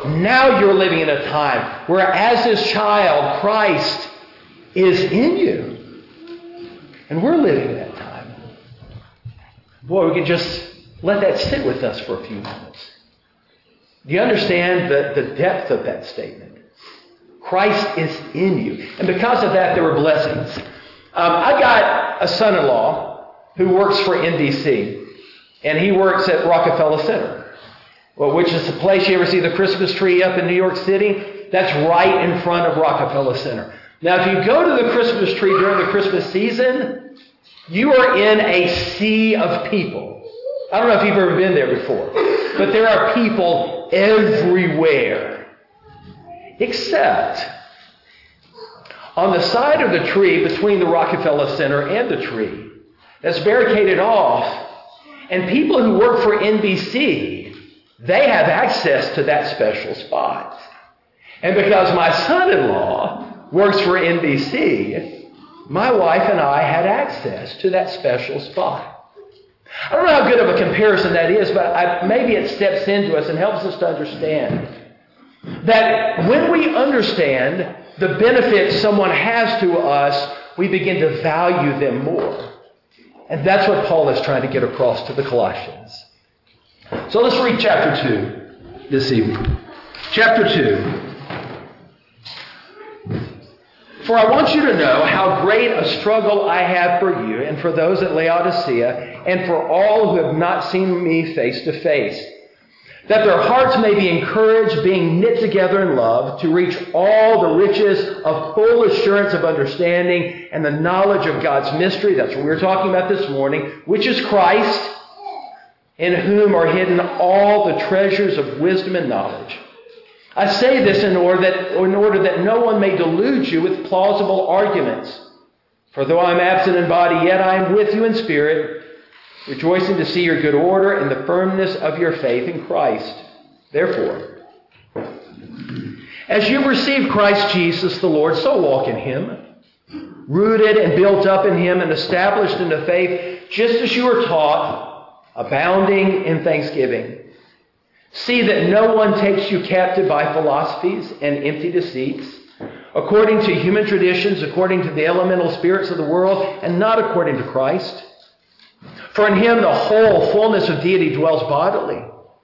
now you're living in a time where as His child, Christ is in you. And we're living in that time. Boy, we could just let that sit with us for a few moments. Do you understand the depth of that statement? Christ is in you. And because of that, there were blessings. I got a son-in-law who works for NBC. And he works at Rockefeller Center, which is the place, you ever see the Christmas tree up in New York City? That's right in front of Rockefeller Center. Now, if you go to the Christmas tree during the Christmas season, you are in a sea of people. I don't know if you've ever been there before, but there are people everywhere. Except on the side of the tree between the Rockefeller Center and the tree, that's barricaded off, and people who work for NBC, they have access to that special spot. And because my son-in-law works for NBC, my wife and I had access to that special spot. I don't know how good of a comparison that is, but maybe it steps into us and helps us to understand that when we understand the benefits someone has to us, we begin to value them more. And that's what Paul is trying to get across to the Colossians. So let's read chapter 2 this evening. Chapter 2. For I want you to know how great a struggle I have for you and for those at Laodicea and for all who have not seen me face to face, that their hearts may be encouraged, being knit together in love, to reach all the riches of full assurance of understanding and the knowledge of God's mystery. That's what we're talking about this morning, which is Christ, in whom are hidden all the treasures of wisdom and knowledge. I say this in order that no one may delude you with plausible arguments. For though I am absent in body, yet I am with you in spirit, rejoicing to see your good order and the firmness of your faith in Christ. Therefore, as you received Christ Jesus the Lord, so walk in Him, rooted and built up in Him and established in the faith, just as you were taught, abounding in thanksgiving. See that no one takes you captive by philosophies and empty deceits, according to human traditions, according to the elemental spirits of the world, and not according to Christ. For in Him the whole fullness of deity dwells bodily.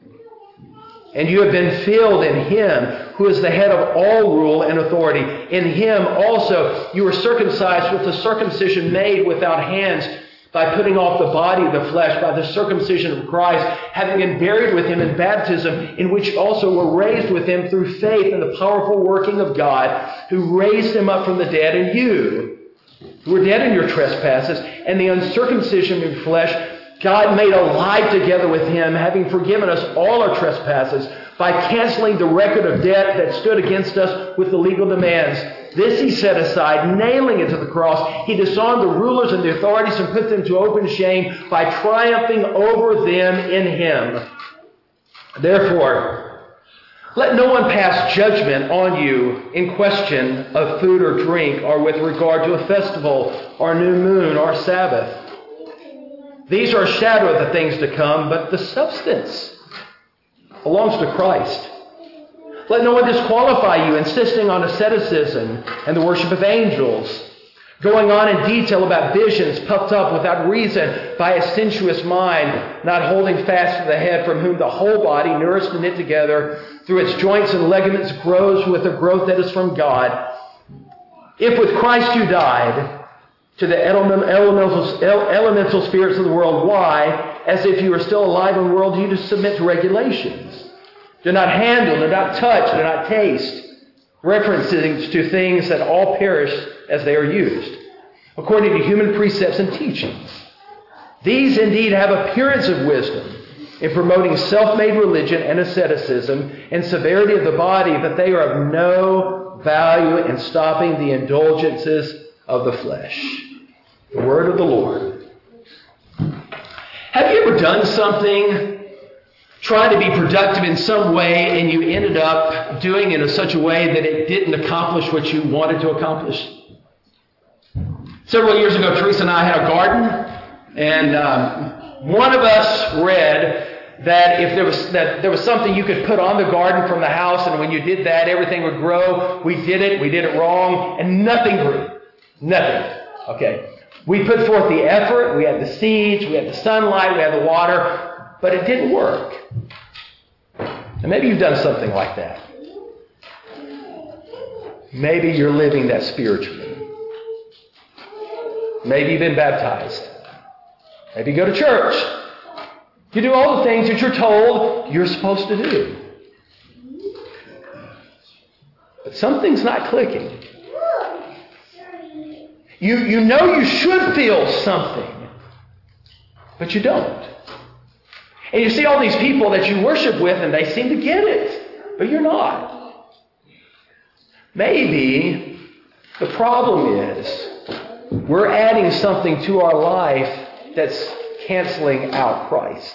And you have been filled in Him who is the head of all rule and authority. In Him also you were circumcised with the circumcision made without hands, by putting off the body of the flesh, by the circumcision of Christ, having been buried with Him in baptism, in which also were raised with Him through faith in the powerful working of God, who raised Him up from the dead. And you, who were dead in your trespasses and the uncircumcision of your flesh, God made alive together with Him, having forgiven us all our trespasses, by canceling the record of debt that stood against us with the legal demands. This He set aside, nailing it to the cross. He disarmed the rulers and the authorities and put them to open shame by triumphing over them in Him. Therefore, let no one pass judgment on you in question of food or drink, or with regard to a festival, or new moon, or Sabbath. These are a shadow of the things to come, but the substance belongs to Christ. Let no one disqualify you, insisting on asceticism and the worship of angels, going on in detail about visions, puffed up without reason by a sensuous mind, not holding fast to the head, from whom the whole body, nourished and knit together through its joints and ligaments, grows with a growth that is from God. If with Christ you died to the elemental spirits of the world, why, as if you were still alive in the world, do you just submit to regulations? Do not handle, do not touch, do not taste, referencing to things that all perish as they are used, according to human precepts and teachings. These indeed have appearance of wisdom in promoting self-made religion and asceticism and severity of the body, but they are of no value in stopping the indulgences of the flesh. The word of the Lord. Have you ever done something, trying to be productive in some way, and you ended up doing it in such a way that it didn't accomplish what you wanted to accomplish? Several years ago, Teresa and I had a garden, and one of us read that if there was something you could put on the garden from the house, and when you did that, everything would grow. We did it wrong, and nothing grew. Nothing. Okay. We put forth the effort, we had the seeds, we had the sunlight, we had the water, but it didn't work. And maybe you've done something like that. Maybe you're living that spiritually. Maybe you've been baptized. Maybe you go to church. You do all the things that you're told you're supposed to do. But something's not clicking. You know you should feel something, but you don't. And you see all these people that you worship with, and they seem to get it, but you're not. Maybe the problem is we're adding something to our life that's canceling out Christ.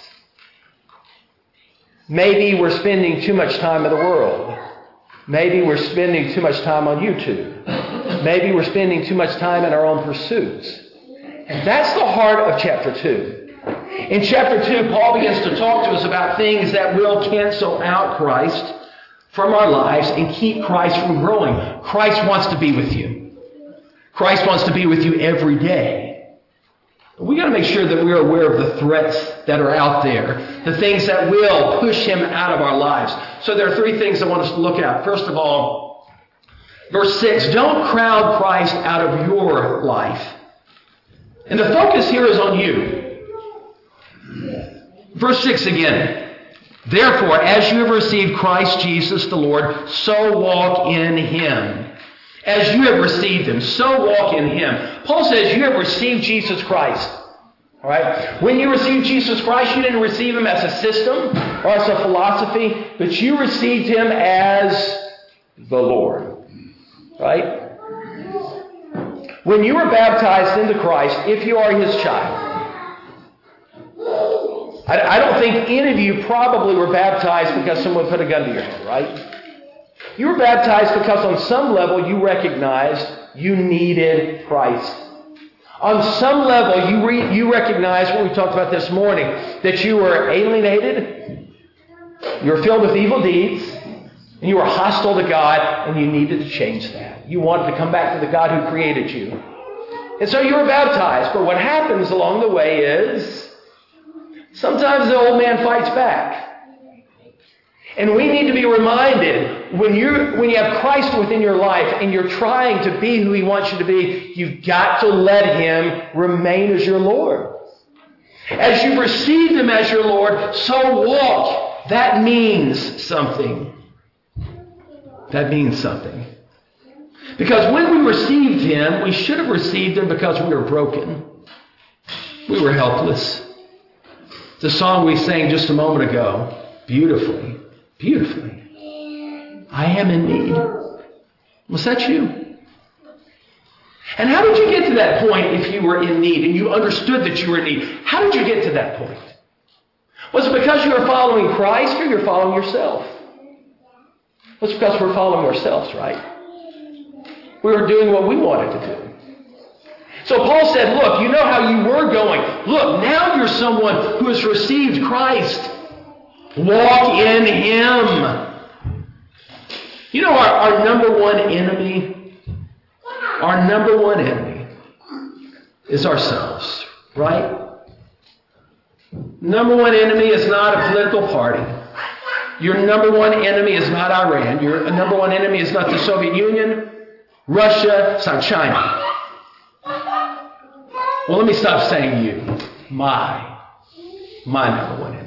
Maybe we're spending too much time in the world. Maybe we're spending too much time on YouTube. Maybe we're spending too much time in our own pursuits. And that's the heart of chapter 2. In chapter 2, Paul begins to talk to us about things that will cancel out Christ from our lives and keep Christ from growing. Christ wants to be with you. Christ wants to be with you every day. We got to make sure that we're aware of the threats that are out there, the things that will push him out of our lives. So there are three things I want us to look at. First of all, verse 6, don't crowd Christ out of your life. And the focus here is on you. Verse 6 again. Therefore, as you have received Christ Jesus the Lord, so walk in him. As you have received him, so walk in him. Paul says you have received Jesus Christ. All right? When you received Jesus Christ, you didn't receive him as a system or as a philosophy, but you received him as the Lord. Right? When you were baptized into Christ, if you are his child, I don't think any of you probably were baptized because someone put a gun to your head, right? You were baptized because on some level you recognized you needed Christ. On some level you recognized what we talked about this morning, that you were alienated, you were filled with evil deeds, and you were hostile to God, and you needed to change that. You wanted to come back to the God who created you. And so you were baptized. But what happens along the way is sometimes the old man fights back. And we need to be reminded, when you have Christ within your life and you're trying to be who he wants you to be, you've got to let him remain as your Lord. As you've received him as your Lord, so walk. That means something. That means something. Because when we received him, we should have received him because we were broken. We were helpless. The song we sang just a moment ago, beautifully. I am in need. Was that you? And how did you get to that point if you were in need and you understood that you were in need? How did you get to that point? Was it because you were following Christ or you're following yourself? Well, it's because we're following ourselves, right? We were doing what we wanted to do. So Paul said, look, you know how you were going. Look, now you're someone who has received Christ. Walk in him. You know our number one enemy? Our number one enemy is ourselves, right? Number one enemy is not a political party. Your number one enemy is not Iran. Your number one enemy is not the Soviet Union, Russia, it's not China. Well, let me stop saying you. My number one enemy.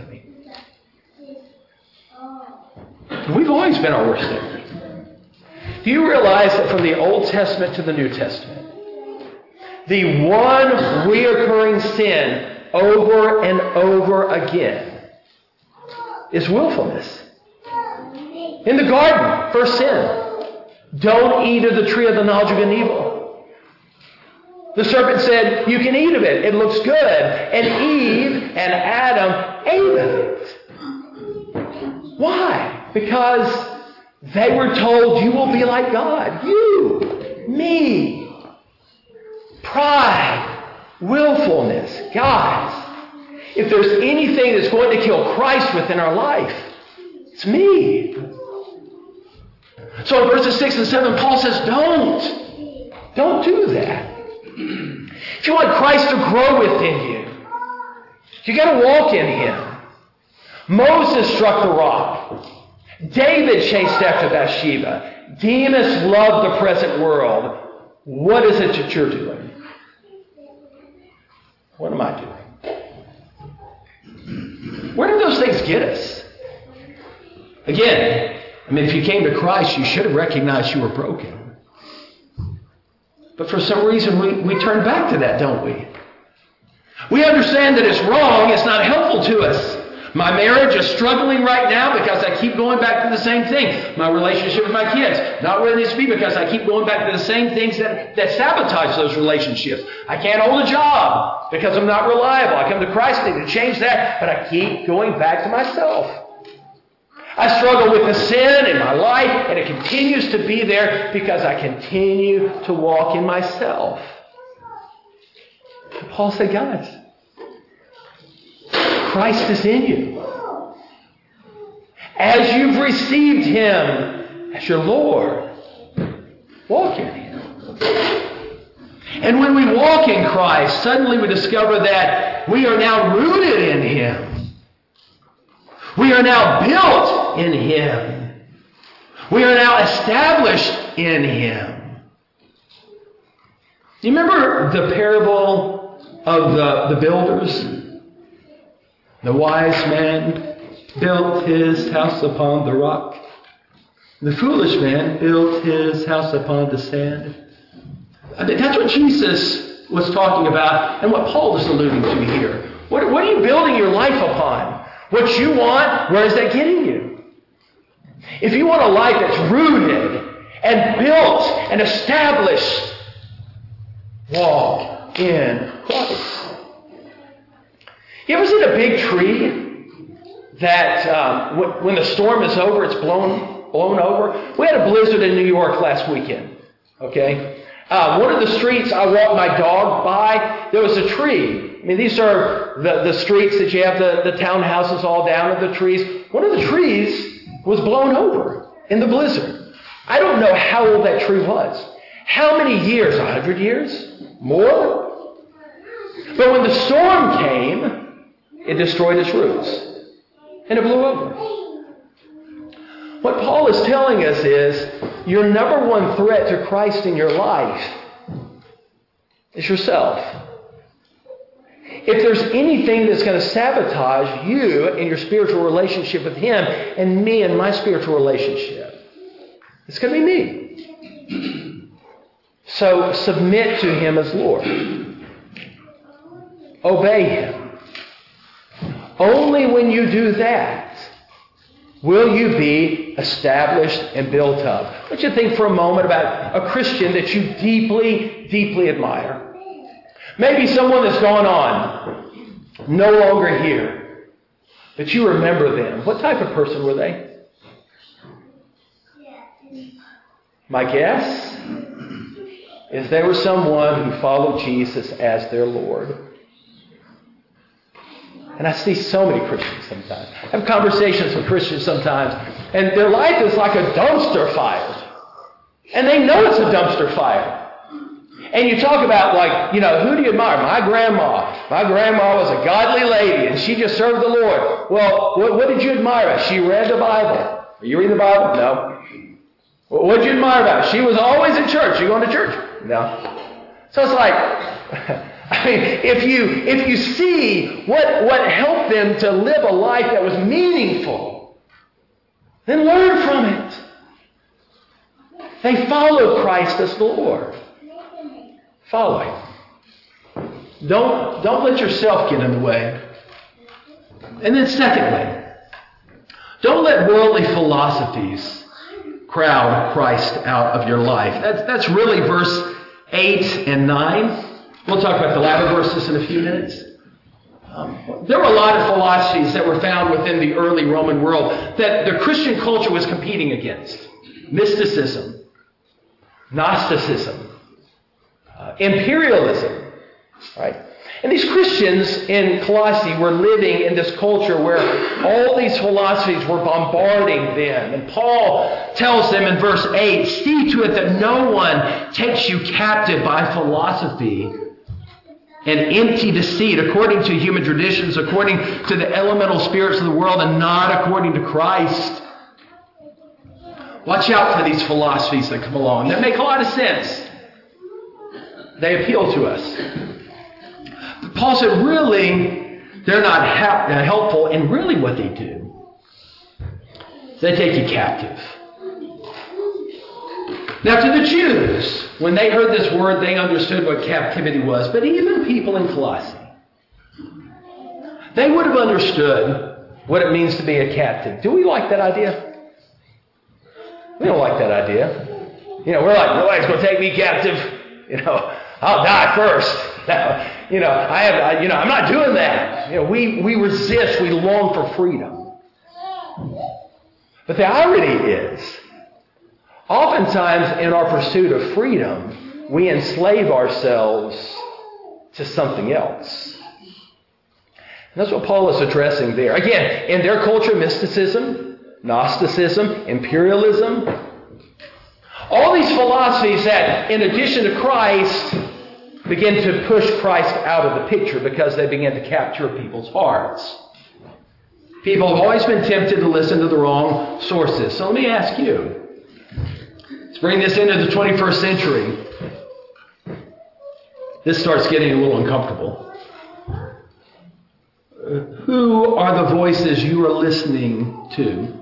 We've always been our worst enemy. Do you realize that from the Old Testament to the New Testament, the one reoccurring sin over and over again is willfulness? In the garden, first sin. Don't eat of the tree of the knowledge of good and evil. The serpent said, you can eat of it. It looks good. And Eve and Adam ate of it. Why? Because they were told, you will be like God. You, me. Pride, willfulness. Guys, If there's anything that's going to kill Christ within our life, it's me. So in verses 6 and 7, Paul says, don't do that. If you want Christ to grow within you got to walk in Him. Moses struck the rock. David chased after Bathsheba. Demas loved the present world. What is it that you're doing? What am I doing? Where do those things get us? Again, if you came to Christ, you should have recognized you were broken. But for some reason, we turn back to that, don't we? We understand that it's wrong. It's not helpful to us. My marriage is struggling right now because I keep going back to the same thing. My relationship with my kids, not where it needs to be because I keep going back to the same things that sabotage those relationships. I can't hold a job because I'm not reliable. I come to Christ, I need to change that, but I keep going back to myself. I struggle with the sin in my life, and it continues to be there because I continue to walk in myself. Paul said, guys, Christ is in you. As you've received Him as your Lord, walk in Him. And when we walk in Christ, suddenly we discover that we are now rooted in Him. We are now built in Him. We are now established in Him. Do you remember the parable of the builders? The wise man built his house upon the rock. The foolish man built his house upon the sand. That's what Jesus was talking about and what Paul is alluding to here. What are you building your life upon? What you want, where is that getting you? If you want a life that's rooted and built and established, walk in Christ. You ever seen a big tree that when the storm is over, it's blown over? We had a blizzard in New York last weekend. Okay, one of the streets I walked my dog by, there was a tree. These are the streets that you have the townhouses all down with the trees. One of the trees was blown over in the blizzard. I don't know how old that tree was. How many years? 100 years? More? But when the storm came, it destroyed its roots. And it blew over. What Paul is telling us is your number one threat to Christ in your life is yourself. If there's anything that's going to sabotage you in your spiritual relationship with Him and me and my spiritual relationship, it's going to be me. So submit to Him as Lord. Obey Him. Only when you do that will you be established and built up. I want you to think for a moment about a Christian that you deeply, deeply admire. Maybe someone that's gone on, no longer here, but you remember them. What type of person were they? My guess is they were someone who followed Jesus as their Lord. And I see so many Christians sometimes. I have conversations with Christians sometimes, and their life is like a dumpster fire. And they know it's a dumpster fire. And you talk about, who do you admire? My grandma. My grandma was a godly lady, and she just served the Lord. Well, what did you admire about? She read the Bible. Are you reading the Bible? No. What did you admire about? She was always in church. You going to church? No. So it's like... if you see what helped them to live a life that was meaningful, then learn from it. They followed Christ as the Lord. Follow Him. Don't let yourself get in the way. And then secondly, don't let worldly philosophies crowd Christ out of your life. That's really verse 8 and 9. We'll talk about the latter verses in a few minutes. There were a lot of philosophies that were found within the early Roman world that the Christian culture was competing against. Mysticism, Gnosticism, imperialism, right? And these Christians in Colossae were living in this culture where all these philosophies were bombarding them. And Paul tells them in verse 8, "See to it that no one takes you captive by philosophy and empty deceit, according to human traditions, according to the elemental spirits of the world, and not according to Christ." Watch out for these philosophies that come along. That make a lot of sense. They appeal to us. But Paul said, really, they're not helpful, and really what they do, they take you captive. Now, to the Jews, when they heard this word, they understood what captivity was. But even people in Colossae, they would have understood what it means to be a captive. Do we like that idea? We don't like that idea. We're like, nobody's going to take me captive. I'll die first. I'm not doing that. We resist. We long for freedom. But the irony is, oftentimes in our pursuit of freedom, we enslave ourselves to something else. And that's what Paul is addressing there. Again, in their culture, mysticism, Gnosticism, imperialism, all these philosophies that, in addition to Christ, begin to push Christ out of the picture because they begin to capture people's hearts. People have always been tempted to listen to the wrong sources. So let me ask you, let's bring this into the 21st century. This starts getting a little uncomfortable. Who are the voices you are listening to?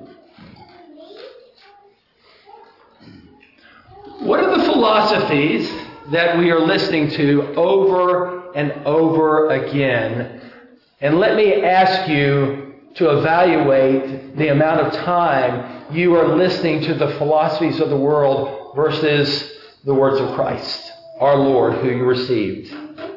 What are the philosophies that we are listening to over and over again? And let me ask you to evaluate the amount of time you are listening to the philosophies of the world versus the words of Christ, our Lord, who you received.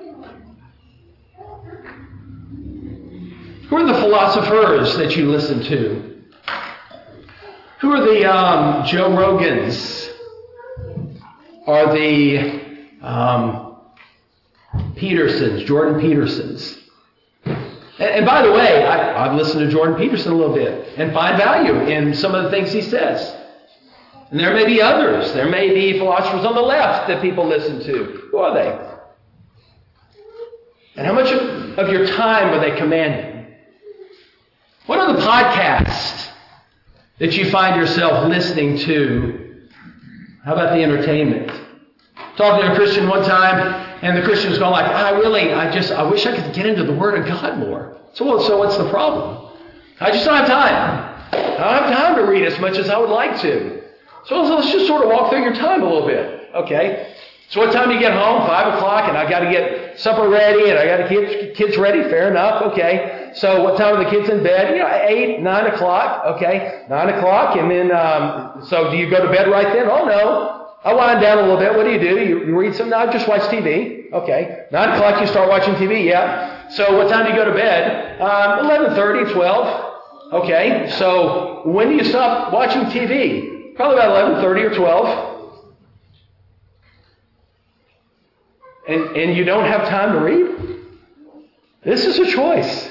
Who are the philosophers that you listen to? Who are the Joe Rogans? Are the Petersons, Jordan Petersons? And by the way, I've listened to Jordan Peterson a little bit and find value in some of the things he says. And there may be others. There may be philosophers on the left that people listen to. Who are they? And how much of your time are they commanding? What are the podcasts that you find yourself listening to? How about the entertainment? Talking to a Christian one time, and the Christian was going like, I wish I could get into the Word of God more. So what's the problem? I just don't have time. I don't have time to read as much as I would like to. So let's just sort of walk through your time a little bit. Okay? So what time do you get home? 5 o'clock, and I got to get supper ready, and I got to get kids ready. Fair enough. Okay. So what time are the kids in bed? 8, 9 o'clock. Okay. 9 o'clock, and then, so do you go to bed right then? Oh, no. I wind down a little bit. What do? You read some? No, just watch TV. Okay. 9 o'clock, you start watching TV. Yeah. So what time do you go to bed? 11:30, 12. Okay. So when do you stop watching TV? Probably about 11:30 or 12. And you don't have time to read? This is a choice.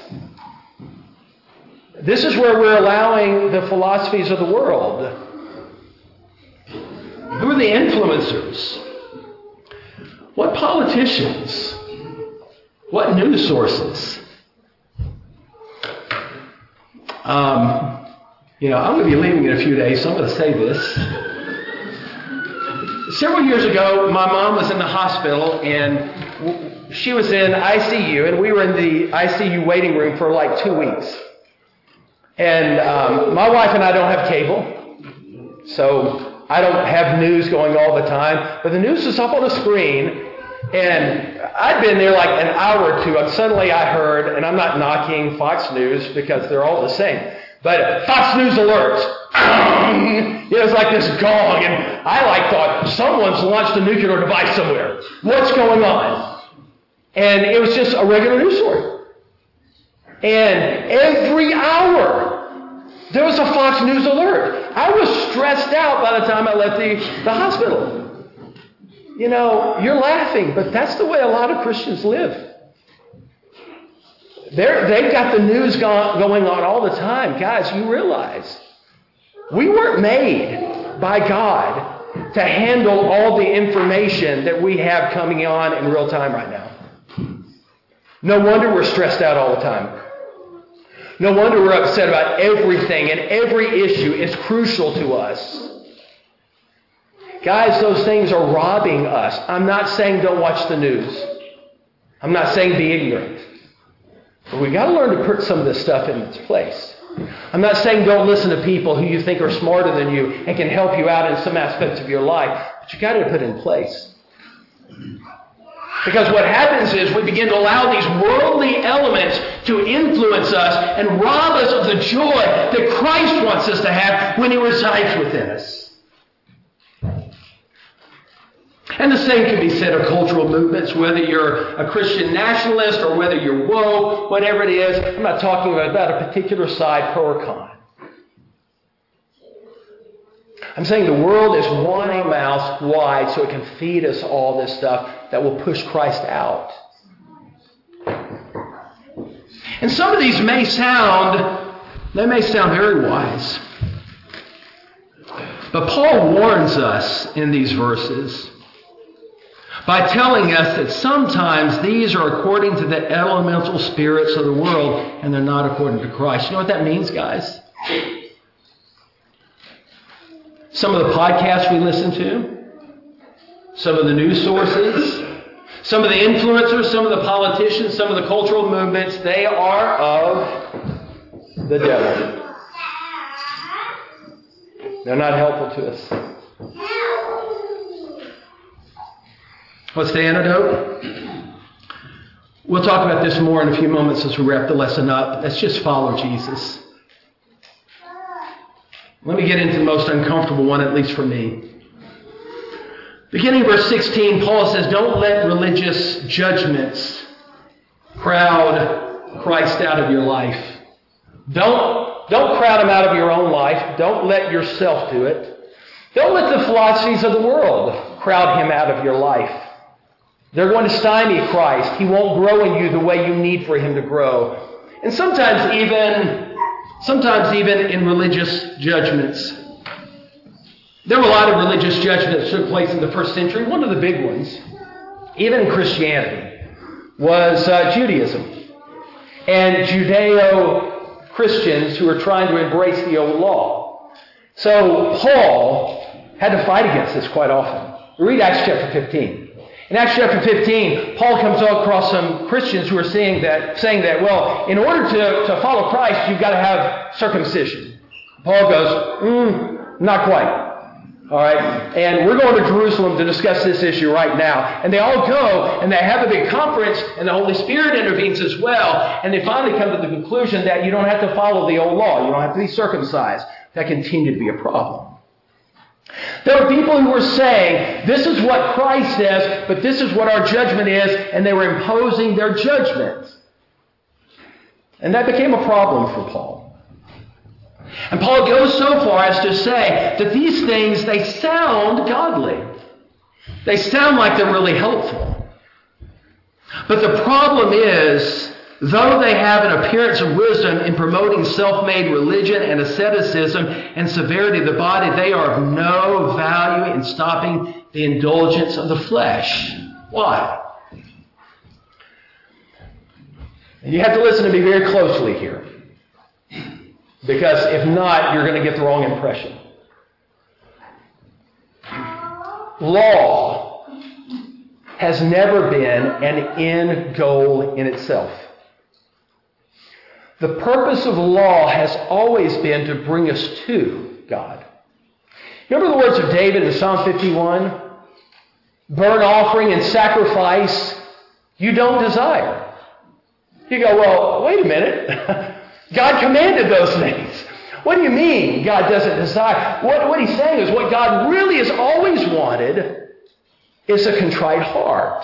This is where we're allowing the philosophies of the world. Who are the influencers? What politicians? What news sources? I'm going to be leaving in a few days, so I'm going to say this. Several years ago, my mom was in the hospital, and she was in ICU, and we were in the ICU waiting room for like 2 weeks. And my wife and I don't have cable, so I don't have news going all the time. But the news is up on the screen, and I'd been there like an hour or two, and suddenly I heard, and I'm not knocking Fox News because they're all the same, but Fox News alert. It was like this gong, and I thought someone's launched a nuclear device somewhere. What's going on? And it was just a regular news story. And every hour, there was a Fox News alert. I was stressed out by the time I left the hospital. You're laughing, but that's the way a lot of Christians live. They've got the news going on all the time. Guys, you realize we weren't made by God to handle all the information that we have coming on in real time right now. No wonder we're stressed out all the time. No wonder we're upset about everything, and every issue is crucial to us. Guys, those things are robbing us. I'm not saying don't watch the news. I'm not saying be ignorant. But we've got to learn to put some of this stuff in its place. I'm not saying don't listen to people who you think are smarter than you and can help you out in some aspects of your life. But you've got to put it in place. Because what happens is we begin to allow these worldly elements to influence us and rob us of the joy that Christ wants us to have when He resides within us. And the same can be said of cultural movements, whether you're a Christian nationalist or whether you're woke, whatever it is. I'm not talking about a particular side, pro or con. I'm saying the world is wanting mouths wide so it can feed us all this stuff that will push Christ out. And some of these may sound very wise. But Paul warns us in these verses by telling us that sometimes these are according to the elemental spirits of the world and they're not according to Christ. You know what that means, guys? Some of the podcasts we listen to, some of the news sources, some of the influencers, some of the politicians, some of the cultural movements, they are of the devil. They're not helpful to us. What's the antidote? We'll talk about this more in a few moments as we wrap the lesson up. Let's just follow Jesus. Let me get into the most uncomfortable one, at least for me. Beginning verse 16, Paul says, don't let religious judgments crowd Christ out of your life. Don't crowd Him out of your own life. Don't let yourself do it. Don't let the philosophies of the world crowd Him out of your life. They're going to stymie Christ. He won't grow in you the way you need for Him to grow. And sometimes even in religious judgments. There were a lot of religious judgments that took place in the first century. One of the big ones, even in Christianity, was Judaism. And Judeo-Christians who were trying to embrace the old law. So Paul had to fight against this quite often. Read Acts chapter 15. In Acts chapter 15, Paul comes across some Christians who are saying that, well, in order to follow Christ, you've got to have circumcision. Paul goes, not quite. All right? And we're going to Jerusalem to discuss this issue right now. And they all go, and they have a big conference, and the Holy Spirit intervenes as well. And they finally come to the conclusion that you don't have to follow the old law. You don't have to be circumcised. That continued to be a problem. There were people who were saying, this is what Christ says, but this is what our judgment is, and they were imposing their judgment. And that became a problem for Paul. And Paul goes so far as to say that these things, they sound godly. They sound like they're really helpful. But the problem is, though they have an appearance of wisdom in promoting self-made religion and asceticism and severity of the body, they are of no value in stopping the indulgence of the flesh. Why? And you have to listen to me very closely here. Because if not, you're going to get the wrong impression. Law has never been an end goal in itself. The purpose of law has always been to bring us to God. Remember the words of David in Psalm 51? Burnt offering and sacrifice you don't desire. You go, well, wait a minute. God commanded those things. What do you mean God doesn't desire? What he's saying is what God really has always wanted is a contrite heart.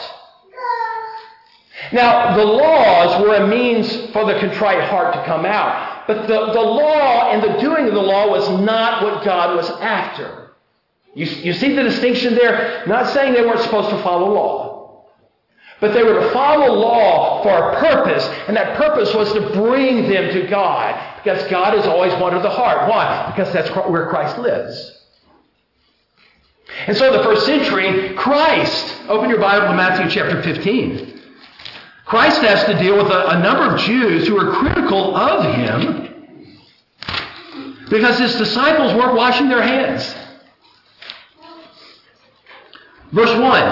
Now, the laws were a means for the contrite heart to come out. But the law and the doing of the law was not what God was after. You see the distinction there? Not saying they weren't supposed to follow law. But they were to follow law for a purpose, and that purpose was to bring them to God, because God is always one of the heart. Why? Because that's where Christ lives. And so the first century, Christ, open your Bible to Matthew chapter 15. Christ has to deal with a number of Jews who are critical of him because his disciples weren't washing their hands. Verse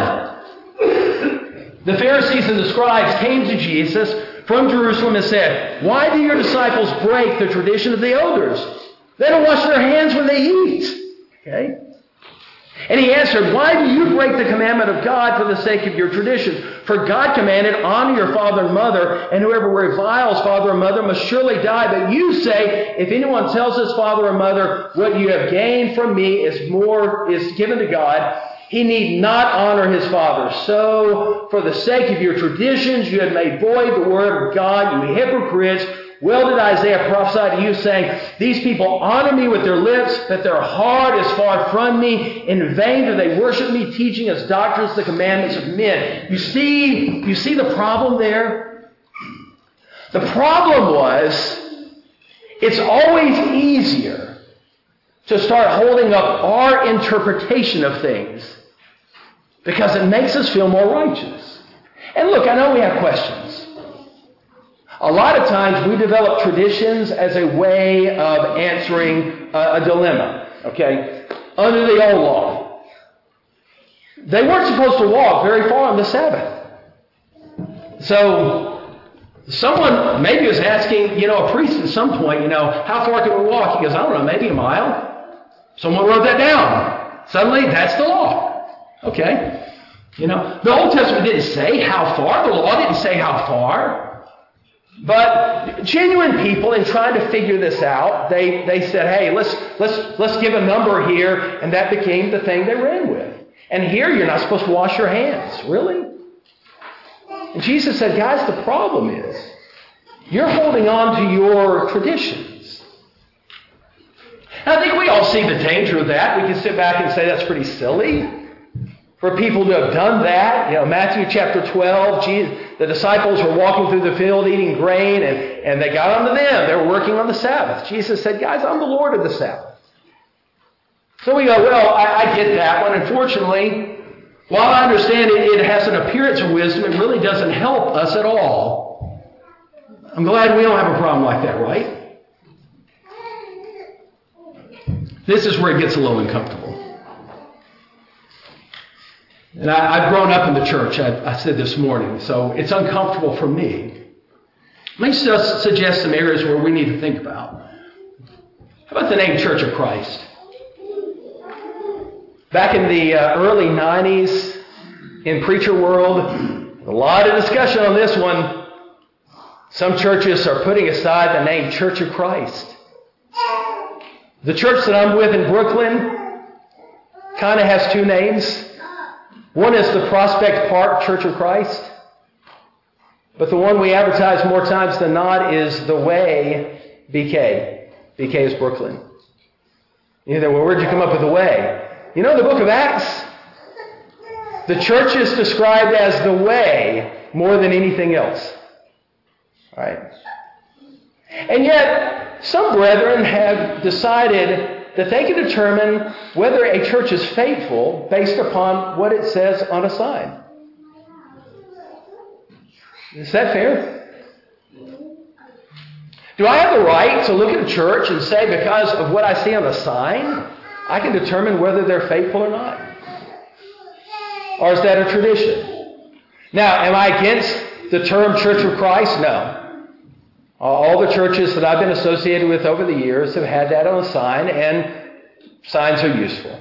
1. The Pharisees and the scribes came to Jesus from Jerusalem and said, "Why do your disciples break the tradition of the elders? They don't wash their hands when they eat." Okay? And he answered, "Why do you break the commandment of God for the sake of your tradition? For God commanded, 'Honor your father and mother,' and whoever reviles father or mother must surely die. But you say, if anyone tells his father or mother, 'What you have gained from me is given to God,' he need not honor his father. So, for the sake of your traditions, you have made void the word of God, you hypocrites. Well did Isaiah prophesy to you, saying, 'These people honor me with their lips, but their heart is far from me. In vain do they worship me, teaching as doctrines the commandments of men.'" You see the problem there? The problem was, it's always easier to start holding up our interpretation of things because it makes us feel more righteous. And look, I know we have questions. A lot of times we develop traditions as a way of answering a dilemma, okay? Under the old law, they weren't supposed to walk very far on the Sabbath. So someone maybe was asking, a priest at some point, how far can we walk? He goes, I don't know, maybe a mile. Someone wrote that down. Suddenly, that's the law. Okay? The Old Testament didn't say how far. The law didn't say how far. But genuine people, in trying to figure this out, they said, "Hey, let's give a number here," and that became the thing they ran with. And here, you're not supposed to wash your hands, really. And Jesus said, "Guys, the problem is you're holding on to your traditions." And I think we all see the danger of that. We can sit back and say that's pretty silly for people to have done that. Matthew chapter 12, the disciples were walking through the field eating grain, and they got onto them. They were working on the Sabbath. Jesus said, "Guys, I'm the Lord of the Sabbath." So we go, well, I get that one. Unfortunately, while I understand it has an appearance of wisdom, it really doesn't help us at all. I'm glad we don't have a problem like that, right? This is where it gets a little uncomfortable. And I've grown up in the church, I said this morning, so it's uncomfortable for me. Let me just suggest some areas where we need to think about. How about the name Church of Christ? Back in the early 90s, in preacher world, a lot of discussion on this one. Some churches are putting aside the name Church of Christ. The church that I'm with in Brooklyn kind of has two names. One is the Prospect Park Church of Christ. But the one we advertise more times than not is The Way BK. BK is Brooklyn. You think, well, where'd you come up with The Way? The book of Acts, the church is described as the way more than anything else. All right? And yet, some brethren have decided that they can determine whether a church is faithful based upon what it says on a sign. Is that fair? Do I have the right to look at a church and say, because of what I see on the sign, I can determine whether they're faithful or not? Or is that a tradition? Now, am I against the term Church of Christ? No. All the churches that I've been associated with over the years have had that on a sign, and signs are useful.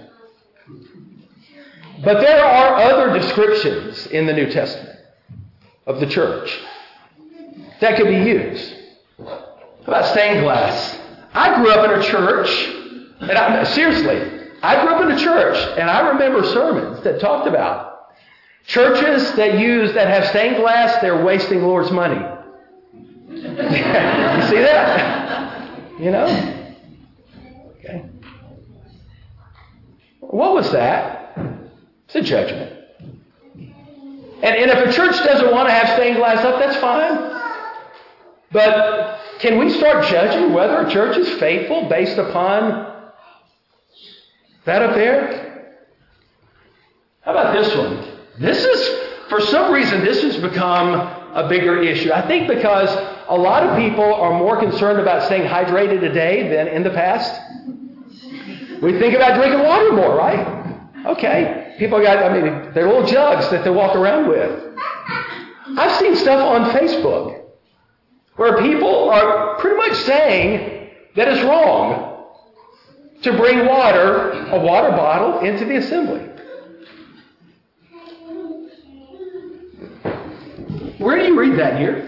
But there are other descriptions in the New Testament of the church that could be used. How about stained glass? I grew up in a church, and I grew up in a church, and I remember sermons that talked about churches that have stained glass, they're wasting the Lord's money. You see that? Okay. What was that? It's a judgment. And if a church doesn't want to have stained glass up, that's fine. But can we start judging whether a church is faithful based upon that up there? How about this one? For some reason, this has become a bigger issue. I think because a lot of people are more concerned about staying hydrated today than in the past. We think about drinking water more, right? Okay. People got, their little jugs that they walk around with. I've seen stuff on Facebook where people are pretty much saying that it's wrong to bring a water bottle into the assembly. Where do you read that here?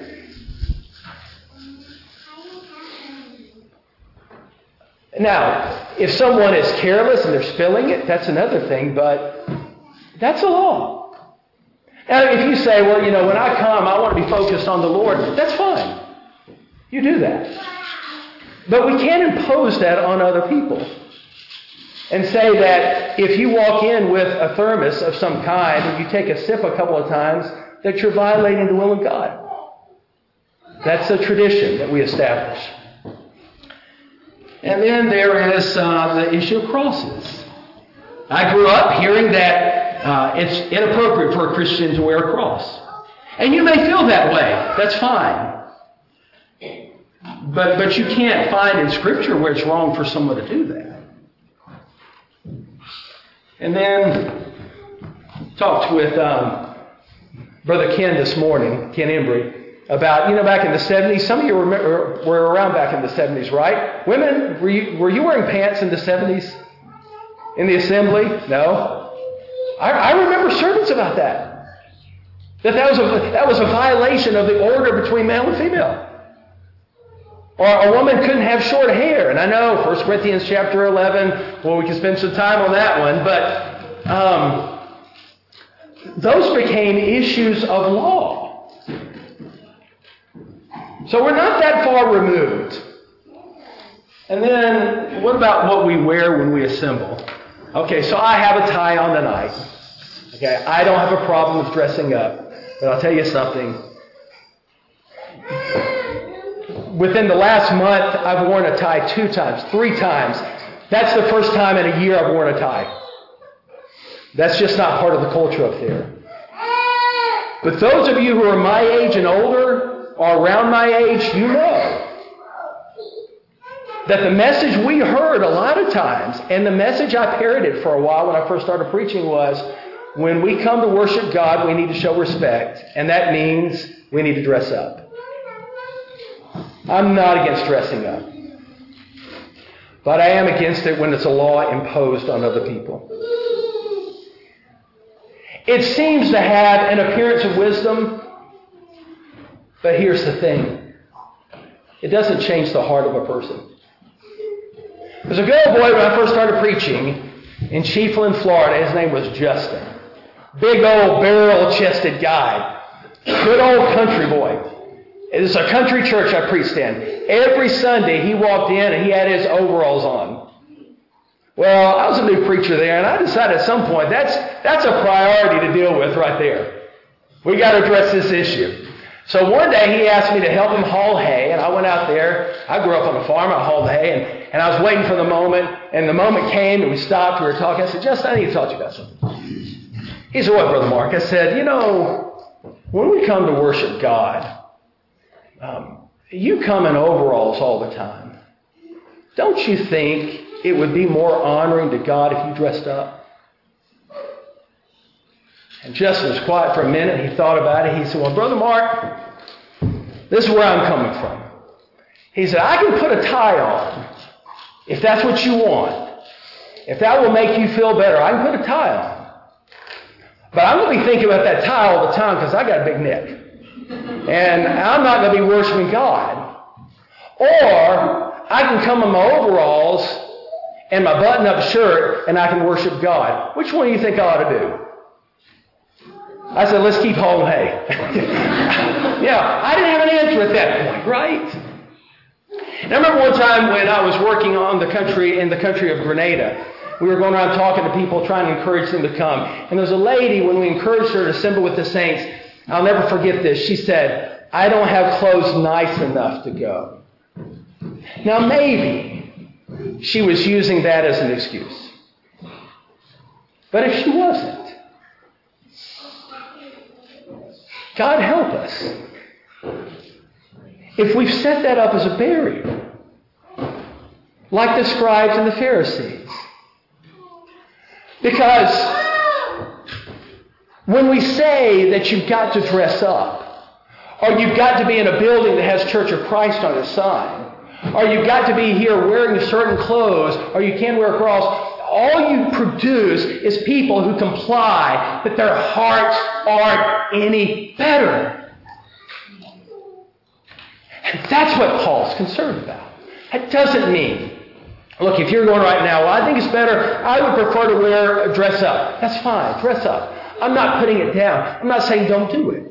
Now, if someone is careless and they're spilling it, that's another thing, but that's a law. Now, if you say, well, when I come, I want to be focused on the Lord, that's fine. You do that. But we can't impose that on other people and say that if you walk in with a thermos of some kind and you take a sip a couple of times, that you're violating the will of God. That's a tradition that we establish. And then there is the issue of crosses. I grew up hearing that it's inappropriate for a Christian to wear a cross. And you may feel that way. That's fine. But you can't find in Scripture where it's wrong for someone to do that. And then talked with Brother Ken this morning, Ken Embry, about, back in the 70s. Some of you were around back in the 70s, right? Women, were you wearing pants in the 70s? In the assembly? No? I remember sermons about that. That was a violation of the order between male and female. Or a woman couldn't have short hair. And I know 1 Corinthians chapter 11, well, we can spend some time on that one, but those became issues of law. So we're not that far removed. And then, what about what we wear when we assemble? Okay, so I have a tie on tonight. Okay, I don't have a problem with dressing up. But I'll tell you something. Within the last month, I've worn a tie 2 times, 3 times. That's the first time in a year I've worn a tie. That's just not part of the culture up there. But those of you who are my age and older, or around my age, you know that the message we heard a lot of times, and the message I parroted for a while when I first started preaching was, when we come to worship God, we need to show respect. And that means we need to dress up. I'm not against dressing up. But I am against it when it's a law imposed on other people. It seems to have an appearance of wisdom, but here's the thing. It doesn't change the heart of a person. There's a good old boy when I first started preaching in Chiefland, Florida. His name was Justin. Big old barrel-chested guy. Good old country boy. It is a country church I preached in. Every Sunday he walked in and he had his overalls on. Well, I was a new preacher there, and I decided at some point that's a priority to deal with right there. We got to address this issue. So one day he asked me to help him haul hay, and I went out there. I grew up on a farm. I hauled hay, and I was waiting for the moment, and the moment came, and we stopped. We were talking. I said, Justin, I need to talk to you about something. He said, what, Brother Mark? I said, when we come to worship God, you come in overalls all the time. Don't you think it would be more honoring to God if you dressed up? And Justin was quiet for a minute. He thought about it. He said, well, Brother Mark, this is where I'm coming from. He said, I can put a tie on if that's what you want. If that will make you feel better, I can put a tie on. But I'm going to be thinking about that tie all the time because I got a big neck. And I'm not going to be worshiping God. Or I can come in my overalls and my button-up shirt and I can worship God. Which one do you think I ought to do? I said, let's keep hauling hay. Yeah, I didn't have an answer at that point, right? And I remember one time when I was working in the country of Grenada, we were going around talking to people, trying to encourage them to come. And there's a lady, when we encouraged her to assemble with the saints, I'll never forget this. She said, "I don't have clothes nice enough to go." Now maybe she was using that as an excuse. But if she wasn't, God help us if we've set that up as a barrier, like the scribes and the Pharisees. Because when we say that you've got to dress up, or you've got to be in a building that has Church of Christ on the sign, or you've got to be here wearing certain clothes, or you can't wear a cross, all you produce is people who comply, but their hearts aren't any better. And that's what Paul's concerned about. That doesn't mean, look, if you're going right now, well, I think it's better, I would prefer to wear a dress up. That's fine, dress up. I'm not putting it down. I'm not saying don't do it.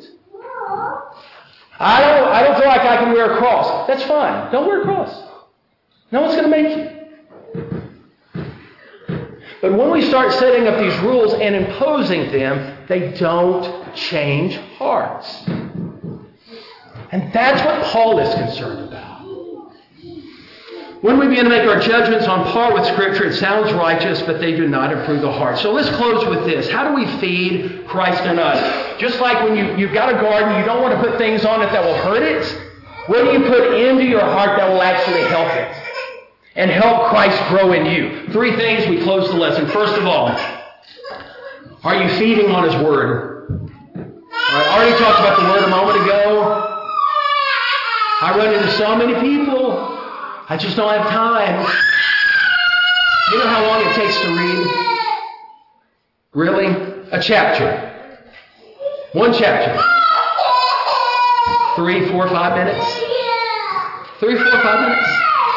I don't feel like I can wear a cross. That's fine. Don't wear a cross. No one's going to make you. But when we start setting up these rules and imposing them, they don't change hearts. And that's what Paul is concerned about. When we begin to make our judgments on par with Scripture, it sounds righteous, but they do not improve the heart. So let's close with this. How do we feed Christ in us? Just like when you've got a garden, you don't want to put things on it that will hurt it. What do you put into your heart that will actually help it? And help Christ grow in you. 3 things, we close the lesson. First of all, are you feeding on His Word? I already talked about the Word a moment ago. I run into so many people. I just don't have time. You know how long it takes to read? Really? A chapter. 1 chapter. 3, 4, 5 minutes? 3, 4, 5 minutes?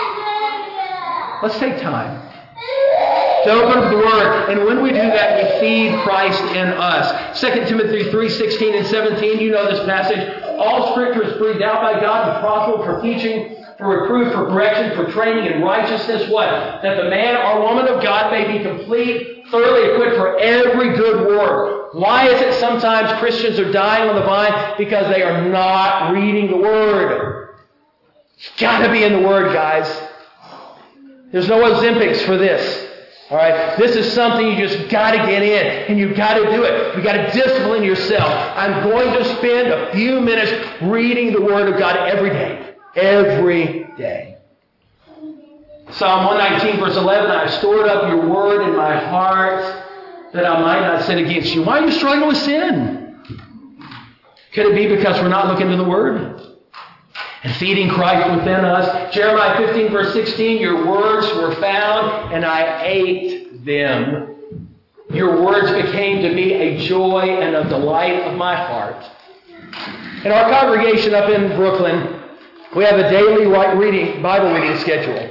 Let's take time to open up the Word. And when we do that, we feed Christ in us. 2 Timothy 3:16 and 17, you know this passage. All Scripture is breathed out by God and profitable for teaching, for reproof, for correction, for training in righteousness. What? That the man or woman of God may be complete, thoroughly equipped for every good work. Why is it sometimes Christians are dying on the vine? Because they are not reading the Word. You've got to be in the Word, guys. There's no Ozempics for this. All right? This is something you just got to get in, and you've got to do it. You've got to discipline yourself. I'm going to spend a few minutes reading the Word of God every day. Every day. Psalm 119, verse 11, I have stored up your Word in my heart that I might not sin against you. Why are you struggling with sin? Could it be because we're not looking to the Word? And feeding Christ within us. Jeremiah 15, verse 16, your words were found, and I ate them. Your words became to me a joy and a delight of my heart. In our congregation up in Brooklyn, we have a daily Bible reading schedule.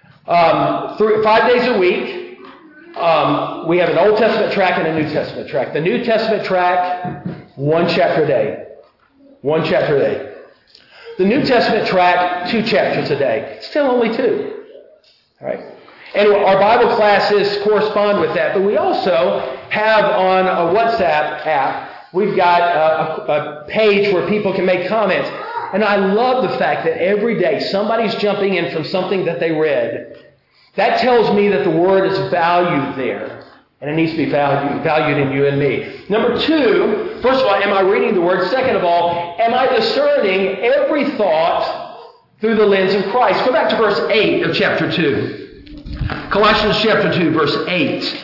5 days a week, we have an Old Testament track and a New Testament track. The New Testament track, 1 chapter a day. 1 chapter a day. The New Testament track, 2 chapters a day. Still only 2. All right? And our Bible classes correspond with that. But we also have on a WhatsApp app, we've got a page where people can make comments. And I love the fact that every day somebody's jumping in from something that they read. That tells me that the Word is valued there. And it needs to be valued in you and me. Number 2, first of all, am I reading the Word? Second of all, am I discerning every thought through the lens of Christ? Go back to verse 8 of chapter 2. Colossians chapter 2, verse 8.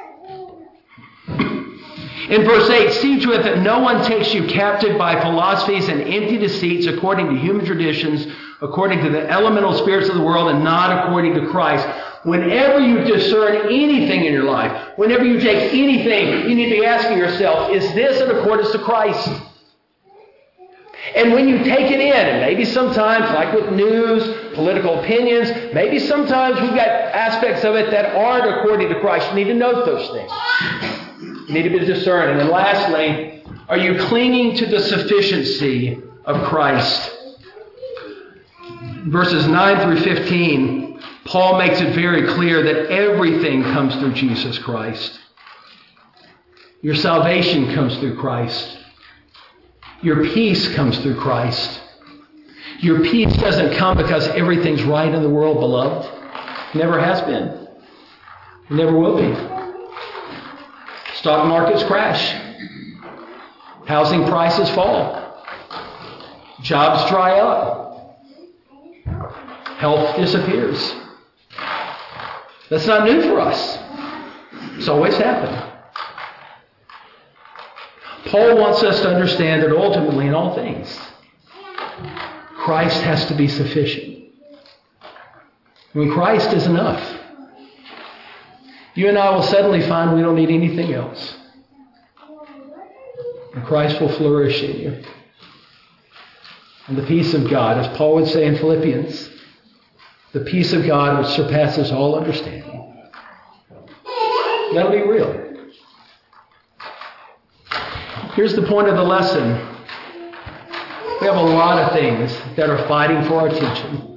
In verse 8, see to it that no one takes you captive by philosophies and empty deceits according to human traditions, according to the elemental spirits of the world, and not according to Christ. Whenever you discern anything in your life, whenever you take anything, you need to be asking yourself, is this in accordance to Christ? And when you take it in, and maybe sometimes, like with news, political opinions, maybe sometimes we've got aspects of it that aren't according to Christ. You need to note those things. You need to be discerning. And lastly, are you clinging to the sufficiency of Christ? Verses 9 through 15, Paul makes it very clear that everything comes through Jesus Christ. Your salvation comes through Christ. Your peace comes through Christ. Your peace doesn't come because everything's right in the world, beloved. Never has been. Never will be. Stock markets crash. Housing prices fall. Jobs dry up. Health disappears. That's not new for us. It's always happened. Paul wants us to understand that ultimately in all things, Christ has to be sufficient. When Christ is enough, you and I will suddenly find we don't need anything else. And Christ will flourish in you. And the peace of God, as Paul would say in Philippians, the peace of God which surpasses all understanding. That'll be real. Here's the point of the lesson. We have a lot of things that are fighting for our attention.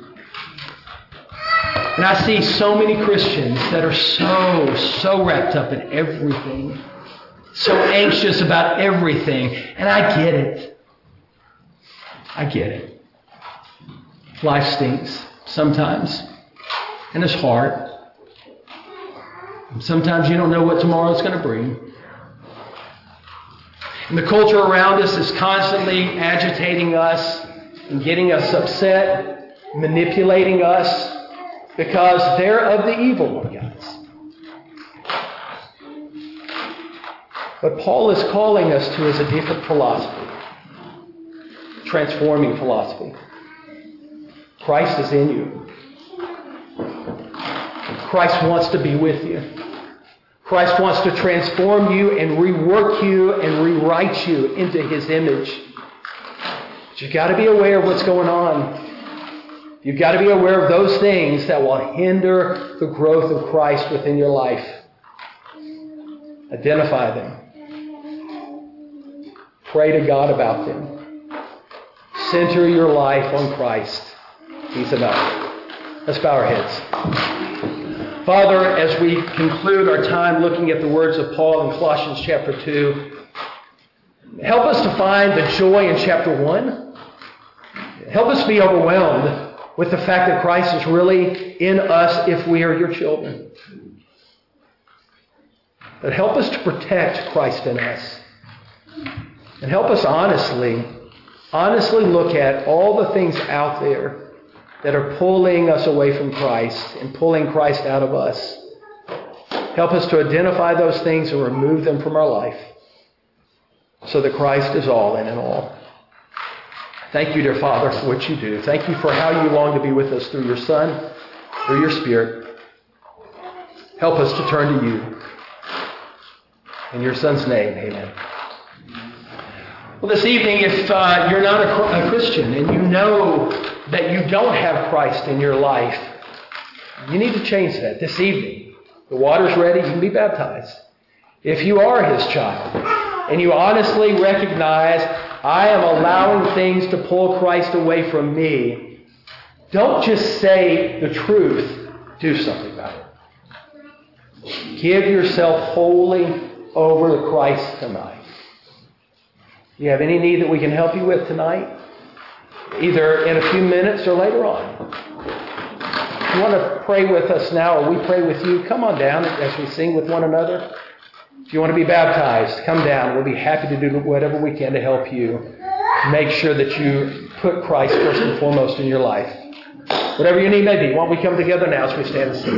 And I see so many Christians that are so wrapped up in everything. So anxious about everything. And I get it. I get it. Life stinks sometimes. And it's hard. Sometimes you don't know what tomorrow's going to bring. And the culture around us is constantly agitating us and getting us upset, manipulating us, because they're of the evil one, guys. What Paul is calling us to is a different philosophy, transforming philosophy. Christ is in you. Christ wants to be with you. Christ wants to transform you and rework you and rewrite you into His image. But you've got to be aware of what's going on. You've got to be aware of those things that will hinder the growth of Christ within your life. Identify them. Pray to God about them. Center your life on Christ. He's enough. Let's bow our heads. Father, as we conclude our time looking at the words of Paul in Colossians chapter 2, help us to find the joy in chapter 1. Help us be overwhelmed with the fact that Christ is really in us if we are your children. But help us to protect Christ in us. And help us honestly look at all the things out there that are pulling us away from Christ and pulling Christ out of us. Help us to identify those things and remove them from our life so that Christ is all in and all. Thank you, dear Father, for what you do. Thank you for how you long to be with us through your Son, through your Spirit. Help us to turn to you. In your Son's name, amen. Well, this evening, if you're not a Christian and you know that you don't have Christ in your life, you need to change that this evening. The water's ready. You can be baptized. If you are His child and you honestly recognize, I am allowing things to pull Christ away from me, don't just say the truth. Do something about it. Give yourself wholly over to Christ tonight. Do you have any need that we can help you with tonight? Either in a few minutes or later on. If you want to pray with us now or we pray with you, come on down as we sing with one another. If you want to be baptized, come down. We'll be happy to do whatever we can to help you. Make sure that you put Christ first and foremost in your life. Whatever your need may be, why don't we come together now as we stand and sing.